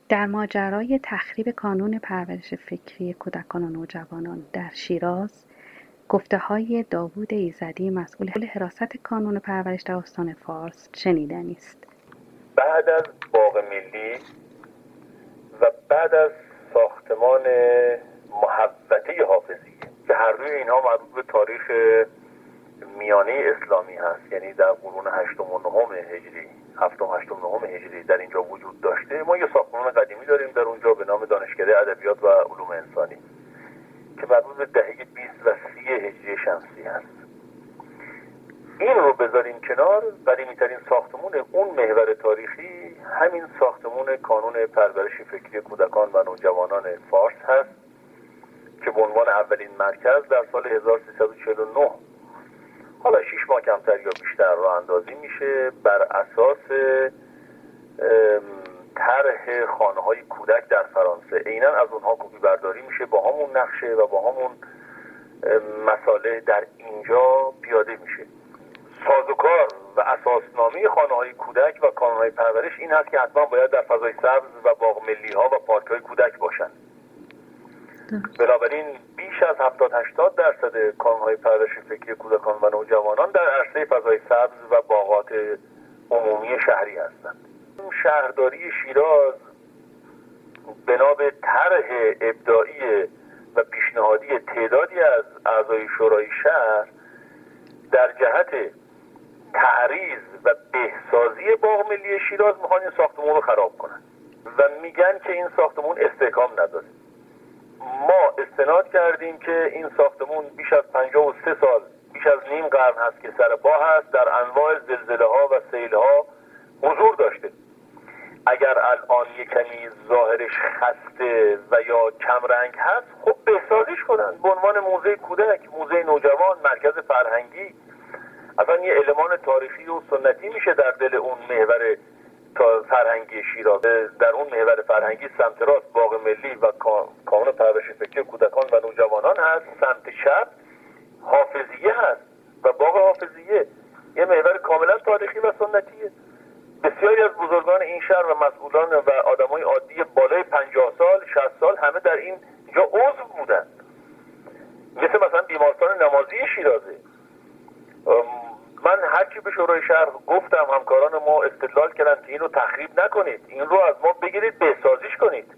در ماجرای تخریب کانون پرورش فکری کودکان و نوجوانان در شیراز، گفته‌های داوود ایزدی مسئول حراست کانون پرورش در استان فارس شنیدنی است. بعد از باغ ملی و بعد از ساختمان محوطه حافظیه که هر دوی اینها مربوط به تاریخ میانه اسلامی هست، یعنی در قرون هشتم و نهم هجری، هفتم هشتم نهم هجری در اینجا وجود داشته. ما یه ساختمان قدیمی داریم در اونجا به نام دانشکده ادبیات و علوم انسانی که مربوط به دهه 20 و 30 هجری شمسی هست. این رو بذاریم کنار، قدیمی‌ترین ساختمون اون محور تاریخی همین ساختمون کانون پرورش فکری کودکان و نوجوانان فارس هست که به عنوان اولین مرکز در سال 1349، حالا 6 ماه کمتر یا بیشتر، راه اندازی میشه بر اساس طرح خانه‌های کودک در فرانسه. عیناً از اونها کپی برداری میشه، با همون نقشه و با همون مساله در اینجا پیاده میشه. سازوکار و اساسنامه خانه‌های کودک و کانون‌های پرورش این هست که حتما باید در فضای سبز و باغ ملی‌ها و پارک‌های کودک باشن. بنابراین بیش از 70-80% کانون‌های پرورش فکری کودکان و نوجوانان در عرصه فضای سبز و باغات عمومی شهری هستند. شهرداری شیراز بنا به طرح ابداعی و پیشنهادی تعدادی از اعضای شورای شهر در جهت تعریض و بهسازی باغ ملی شیراز میخوان این ساختمون رو خراب کنن و میگن که این ساختمون استحکام نداره. ما استناد کردیم که این ساختمون بیش از 53 سال، بیش از نیم قرن هست که سر پا هست، در انواع زلزله ها و سیل ها حضور داشته. اگر الان یک کمی ظاهرش خسته و یا کمرنگ هست، خب بهسازیش کنن به عنوان موزه کودک، موزه نوجوان، مرکز فرهنگی. اصلا یه المان تاریخی و سنتی میشه در دل اون محور فرهنگی شیراز. در اون محور فرهنگی سمت راست باغ ملی و کانون پرورش فکری کودکان و نوجوانان هست، سمت چپ حافظیه هست و باغ حافظیه یه محور کاملا تاریخی و سنتیه. بسیاری از بزرگان این شهر و مسئولان و آدمای عادی بالای 50 سال 60 سال همه در این جا عضو بودن، مثلا بیمارستان نمازی شیرازه. من هرچی به شورای شهر گفتم، همکاران ما استدلال کردن که اینو تخریب نکنید، این رو از ما بگیرید بهسازیش کنید.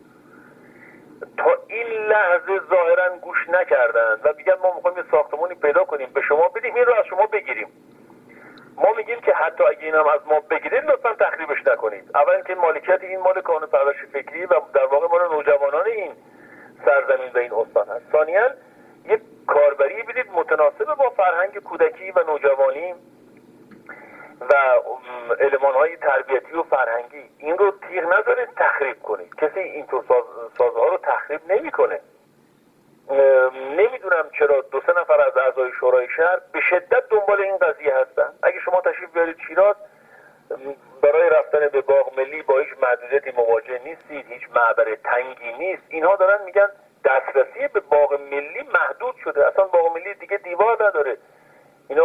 تا این لحظه ظاهرا گوش نکردن و میگن ما میخوایم یه ساختمانی پیدا کنیم به شما بدیم، این رو از شما بگیریم. ما میگیم که حتی اگه اینم از ما بگیرید لطفا تخریبش نکنید. اولا که مالکیت این مال کانون پرورش فکری و در واقع مال نوجوانان این سرزمین و این استان هست. ثانیاً یک کاربری بدید متناسب با فرهنگ کودکی و نوجوانی و المان‌های تربیتی و فرهنگی. این رو تیغ نذارید تخریب کنید. کسی اینطور سازها رو تخریب نمی‌کنه. نمیدونم چرا 2-3 نفر از اعضای شورای شهر به شدت دنبال این قضیه هستن. اگه شما تشریف بیارید شیراز، برای رفتن به باغ ملی با هیچ محدودیتی مواجه نیستید، هیچ معبر تنگی نیست. اینها دارن میگن دسترسی به باغ ملی محدود شده، اصلا باغ ملی دیگه دیوار نداره. اینا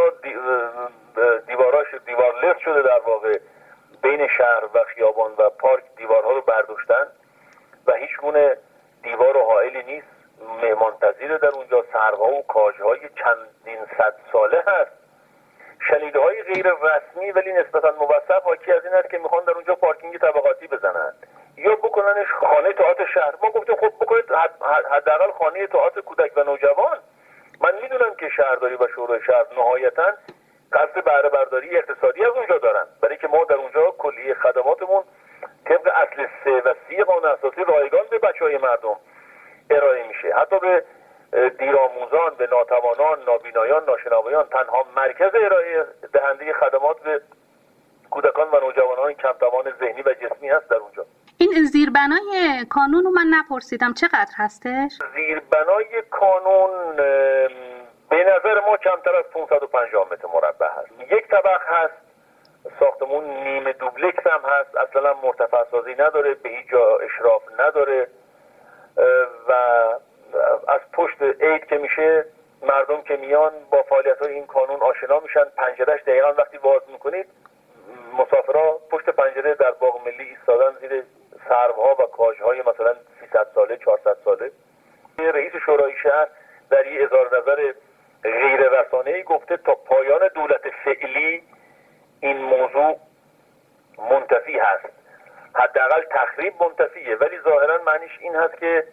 دیواراش دیوارلس شده در واقع. بین شهر و خیابان و پارک دیوارها رو برداشتن و هیچ گونه دیوار و حائلی نیست. مهمانپذیر در اونجا، سرها و کاجهای چندین صد ساله هست. شنیده‌های غیر رسمی ولی نسبتاً موثق حاکی از این است که میخوان در اونجا پارکینگ طبقاتی بزنن یا بکننش خانه تئاتر شهر. ما گفتیم خب بکنید حداقل خانه تئاتر کودک و نوجوان. من میدونم که شهرداری و شورای شهر نهایتاً قصد بهره برداری اقتصادی از اونجا دارن، برای که ما در اونجا کلیه خدماتمون طبق اصل 3 و 30 قانون اساسی رایگان به بچهای مردم ارائه میشه. حتی به دیرآموزان، به ناتوانان، نابینایان، ناشنوایان. تنها مرکز ارائه دهنده خدمات به کودکان و نوجوانان کم توان ذهنی و جسمی هست در اونجا. این زیربنای کانون رو من نپرسیدم چقدر هستش؟ زیربنای کانون به نظر ما کمتر از 550 متر مربع هست. یک طبق هست، ساختمون نیمه دوبلکس هم هست، اصلا مرتفع سازی نداره، به هیچ جا اشراف نداره و از پشت عید که میشه مردم که میان با فعالیت‌های این کانون آشنا میشن. پنجرهش دقیقاً وقتی باز میکنید مسافرها پشت پنجره در باغ ملی ایستادن زیر سروها و کاجهای مثلا 300 ساله 400 ساله. رئیس شورای شهر در یه اظهار نظر غیر رسانه‌ای گفته تا پایان دولت فعلی این موضوع منتفی هست، حداقل تخریب منتفیه، ولی ظاهرا معنیش این هست که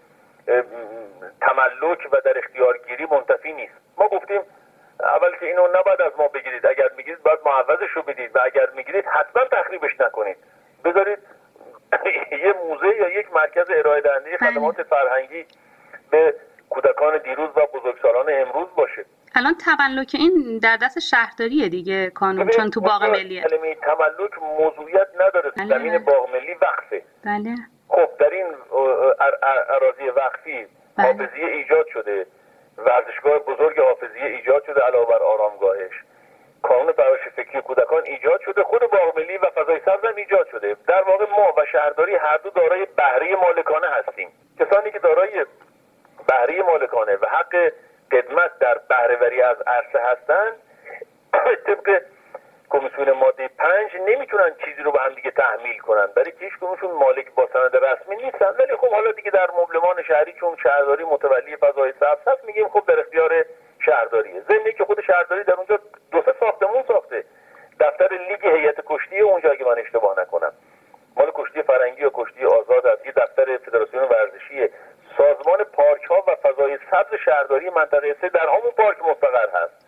تملک و در اختیارگیری منتفی نیست. ما گفتیم اول که اینو نباید از ما بگیرید، اگر میگیرید باید معوضش رو بدید و اگر میگیرید حتما تخریبش نکنید، بذارید یه موزه یا یک مرکز ارائه دهنده خدمات فرهنگی به کودکان دیروز و بزرگسالان امروز باشه. الان تملک این در دست شهرداریه دیگه قانون، چون تو باغ ملیه. کلمه تملک موضوعیت نداره. زمین باغ ملی وقفه. بله. خب در این اراضی وقفی حافظیه ایجاد شده، ورزشگاه بزرگ حافظیه ایجاد شده علاوه بر آرامگاهش، کانون پرورش فکری کودکان ایجاد شده، خود باغ ملی و فضای سبز هم ایجاد شده. در واقع ما و شهرداری هر دو دارای بهره مالکانه هستیم. کسانی که دارای بهره مالکانه و حق خدمت در بهره‌وری از عرصه هستند طبق کمیسیون ماده 5 نمیتونن چیزی رو به هم دیگه تحمیل کنن، برای که هیچ کدومشون مالک با سند رسمی نیستن. ولی خب حالا دیگه در مبلمان شهری چون شهرداری متولی فضای سبز هست میگیم خب در اختیار شهرداریه. ضمن که خود شهرداری در اونجا 2-3 ساختمون ساخته، دفتر لیگ هیئت کشتی اونجا اگه من اشتباه نکنم مال کشتی فرنگی یا کشتی آزاد است، یه دفتر فدراسیون ورزشی، سازمان پارک ها و فضای سبز شهرداری منطقه 3 در همون پارک مستقر هست.